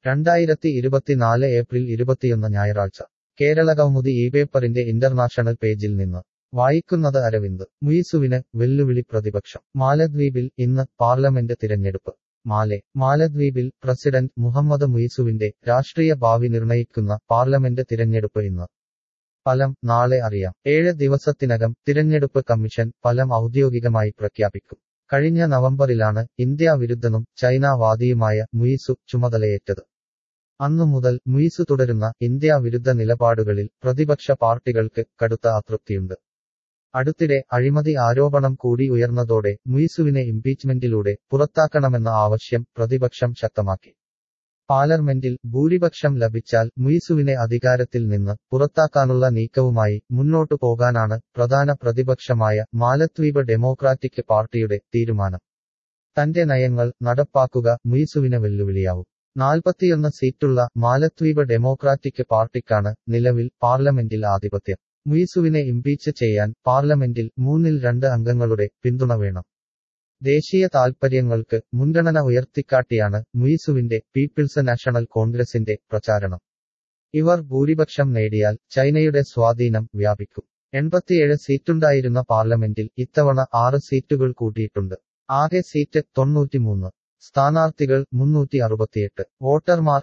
2024 April 21 ഞായറാഴ്ച കേരള കൗമുദി ഈ പേപ്പറിന്റെ ഇന്റർനാഷണൽ പേജിൽ നിന്ന് വായിക്കുന്നത് അരവിന്ദ്. മുയിസുവിന് വെല്ലുവിളി പ്രതിപക്ഷം. മാലദ്വീപിൽ ഇന്ന് പാർലമെന്റ് തിരഞ്ഞെടുപ്പ്. മാലദ്വീപിൽ പ്രസിഡന്റ് മുഹമ്മദ് മുയിസുവിന്റെ രാഷ്ട്രീയ ഭാവി നിർണയിക്കുന്ന പാർലമെന്റ് തിരഞ്ഞെടുപ്പ് ഇന്ന്. ഫലം നാളെ അറിയാം. 7 ദിവസത്തിനകം തിരഞ്ഞെടുപ്പ് കമ്മീഷൻ ഫലം ഔദ്യോഗികമായി പ്രഖ്യാപിക്കും. കഴിഞ്ഞ നവംബറിലാണ് ഇന്ത്യാ വിരുദ്ധനും ചൈനാവാദിയുമായ മുയിസു ചുമതലയേറ്റത്. അന്നുമുതൽ മുയിസു തുടരുന്ന ഇന്ത്യാ വിരുദ്ധ നിലപാടുകളിൽ പ്രതിപക്ഷ പാർട്ടികൾക്ക് കടുത്ത അതൃപ്തിയുണ്ട്. അടുത്തിടെ അഴിമതി ആരോപണം കൂടി ഉയർന്നതോടെ മുയിസുവിനെ ഇംപീച്ച്മെന്റിലൂടെ പുറത്താക്കണമെന്ന ആവശ്യം പ്രതിപക്ഷം ശക്തമാക്കി. പാർലമെന്റിൽ ഭൂരിപക്ഷം ലഭിച്ചാൽ മുയിസുവിനെ അധികാരത്തിൽ നിന്ന് പുറത്താക്കാനുള്ള നീക്കവുമായി മുന്നോട്ടു പോകാനാണ് പ്രധാന പ്രതിപക്ഷമായ മാലദ്വീപ് ഡെമോക്രാറ്റിക് പാർട്ടിയുടെ തീരുമാനം. തന്റെ നയങ്ങൾ നടപ്പാക്കുക മുയിസുവിന് വെല്ലുവിളിയാവും. 41 സീറ്റുള്ള മാലദ്വീപ് ഡെമോക്രാറ്റിക് പാർട്ടിക്കാണ് നിലവിൽ പാർലമെന്റിൽ ആധിപത്യം. മുയിസുവിനെ ഇംപീച്ച് ചെയ്യാൻ പാർലമെന്റിൽ 2/3 അംഗങ്ങളുടെ പിന്തുണ വേണം. ദേശീയ താൽപര്യങ്ങൾക്ക് മുൻഗണന ഉയർത്തിക്കാട്ടിയാണ് മുയിസുവിന്റെ പീപ്പിൾസ് നാഷണൽ കോൺഗ്രസിന്റെ പ്രചാരണം. ഇവർ ഭൂരിപക്ഷം നേടിയാൽ ചൈനയുടെ സ്വാധീനം വ്യാപിക്കും. 87 സീറ്റുണ്ടായിരുന്ന പാർലമെന്റിൽ ഇത്തവണ 6 സീറ്റുകൾ കൂട്ടിയിട്ടുണ്ട്. ആകെ സീറ്റ് 93. സ്ഥാനാർത്ഥികൾ 368. വോട്ടർമാർ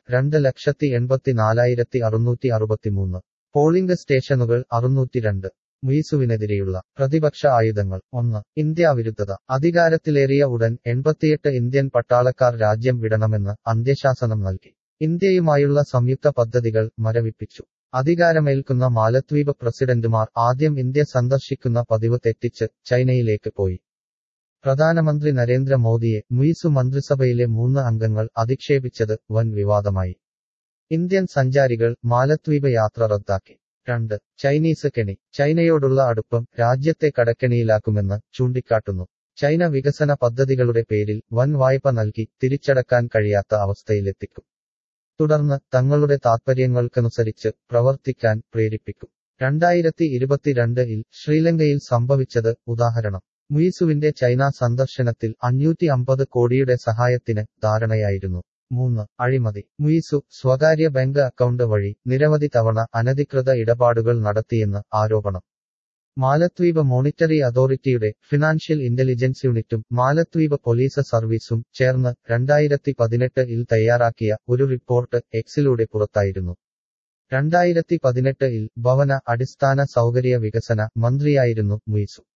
2,84,663. പോളിംഗ് സ്റ്റേഷനുകൾ 602. മുയിസുവിനെതിരെയുള്ള പ്രതിപക്ഷ ആയുധങ്ങൾ. 1. ഇന്ത്യാവിരുദ്ധത. അധികാരത്തിലേറിയ ഉടൻ 88 ഇന്ത്യൻ പട്ടാളക്കാർ രാജ്യം വിടണമെന്ന് അന്ത്യശാസനം നൽകി. ഇന്ത്യയുമായുള്ള സംയുക്ത പദ്ധതികൾ മരവിപ്പിച്ചു. അധികാരമേൽക്കുന്ന മാലദ്വീപ് പ്രസിഡന്റുമാർ ആദ്യം ഇന്ത്യ സന്ദർശിക്കുന്ന പതിവ് തെറ്റിച്ച് ചൈനയിലേക്ക് പോയി. പ്രധാനമന്ത്രി നരേന്ദ്ര മോദിയെ മുയിസു മന്ത്രിസഭയിലെ 3 അംഗങ്ങൾ അധിക്ഷേപിച്ചത് വൻ വിവാദമായി. ഇന്ത്യൻ സഞ്ചാരികൾ മാലദ്വീപ് യാത്ര റദ്ദാക്കി. 2. ചൈനീസ് കെണി. ചൈനയോടുള്ള അടുപ്പം രാജ്യത്തെ കടക്കെണിയിലാക്കുമെന്ന് ചൂണ്ടിക്കാട്ടുന്നു. ചൈന വികസന പദ്ധതികളുടെ പേരിൽ വൻ വായ്പ നൽകി തിരിച്ചടക്കാൻ കഴിയാത്ത അവസ്ഥയിലെത്തിക്കും. തുടർന്ന് തങ്ങളുടെ താൽപര്യങ്ങൾക്കനുസരിച്ച് പ്രവർത്തിക്കാൻ പ്രേരിപ്പിക്കും. 2022 ശ്രീലങ്കയിൽ സംഭവിച്ചത് ഉദാഹരണം. മുയിസുവിന്റെ ചൈന സന്ദർശനത്തിൽ 550 കോടിയുടെ സഹായത്തിന് ധാരണയായിരുന്നു. 3. അഴിമതി. മുയിസു സ്വകാര്യ ബാങ്ക് അക്കൗണ്ട് വഴി നിരവധി തവണ അനധികൃത ഇടപാടുകൾ നടത്തിയെന്ന് ആരോപണം. മാലദ്വീപ് മോണിറ്ററി അതോറിറ്റിയുടെ ഫിനാൻഷ്യൽ ഇന്റലിജൻസ് യൂണിറ്റും മാലദ്വീപ് പോലീസ് സർവീസും ചേർന്ന് 2018 തയ്യാറാക്കിയ ഒരു റിപ്പോർട്ട് എക്സിലൂടെ പുറത്തായിരുന്നു. 2018 ഭവന അടിസ്ഥാന സൗകര്യ വികസന മന്ത്രിയായിരുന്നു മുയിസു.